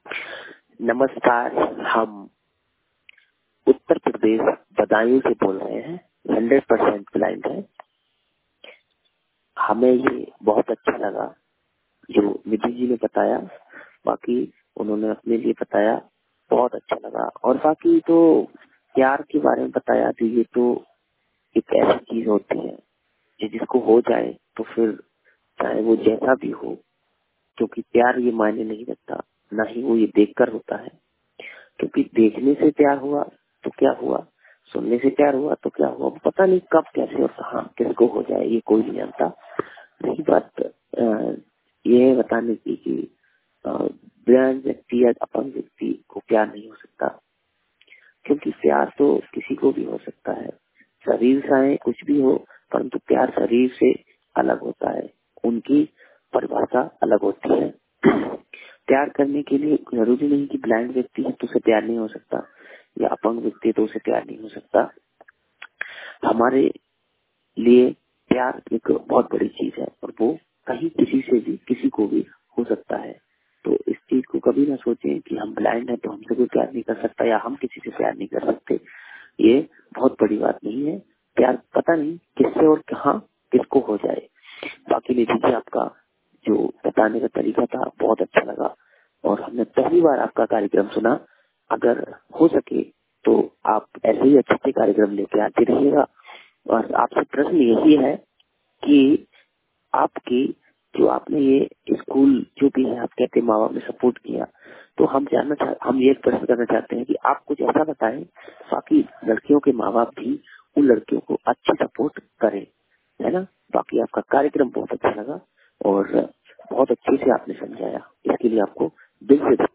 नमस्कार, हम उत्तर प्रदेश बदायूं से बोल रहे हैं। 100% ब्लाइंड है। हमें ये बहुत अच्छा लगा जो निधि जी ने बताया, बाकी उन्होंने अपने लिए बताया, बहुत अच्छा लगा। और बाकी तो प्यार के बारे में बताया, तो ये तो एक ऐसी चीज होती है कि जिसको हो जाए तो फिर चाहे वो जैसा भी हो, क्योंकि प्यार ये मायने नहीं रखता, ना ही वो ये देखकर होता है। क्योंकि देखने से प्यार हुआ तो क्या हुआ, सुनने से प्यार हुआ तो क्या हुआ, पता नहीं कब कैसे और कहाँ किसको हो जाए, ये कोई नहीं जानता। रही बात ये है बताने की कि ब्लाइंड व्यक्ति या अपंग व्यक्ति को प्यार नहीं हो सकता, क्योंकि प्यार तो किसी को भी हो सकता है। शरीर चाहे कुछ भी हो, परंतु प्यार शरीर से अलग होता है, उनकी परिभाषा अलग होती है। प्यार करने के लिए जरूरी नहीं कि ब्लाइंड व्यक्ति है तो उसे प्यार नहीं हो सकता, या अपंग व्यक्ति है तो उसे प्यार नहीं हो सकता। हमारे लिए प्यार एक बहुत बड़ी चीज है, और वो कहीं किसी से भी किसी को भी हो सकता है। तो इस चीज को कभी ना सोचें कि हम ब्लाइंड हैं तो हमसे कोई प्यार नहीं कर सकता, या हम किसी से प्यार नहीं कर सकते। ये बहुत बड़ी बात नहीं है। प्यार पता नहीं किससे और कहाँ किसको हो जाए। बाकी निधि जी, आपका जो बताने का तरीका था बहुत अच्छा लगा, और हमने पहली बार आपका कार्यक्रम सुना। अगर हो सके तो आप ऐसे ही अच्छे अच्छे कार्यक्रम लेके आते रहिएगा। और आपसे प्रश्न यही है कि आपकी जो आपने ये स्कूल जो भी है, आप कहते माँ बाप ने सपोर्ट किया, तो हम ये प्रश्न करना चाहते हैं कि आप कुछ ऐसा बताएं ताकि लड़कियों के माँ बाप भी उन लड़कियों को अच्छी सपोर्ट करें, है ना। बाकी आपका कार्यक्रम बहुत अच्छा लगा और बहुत अच्छे से आपने समझाया, इसके लिए आपको दिल से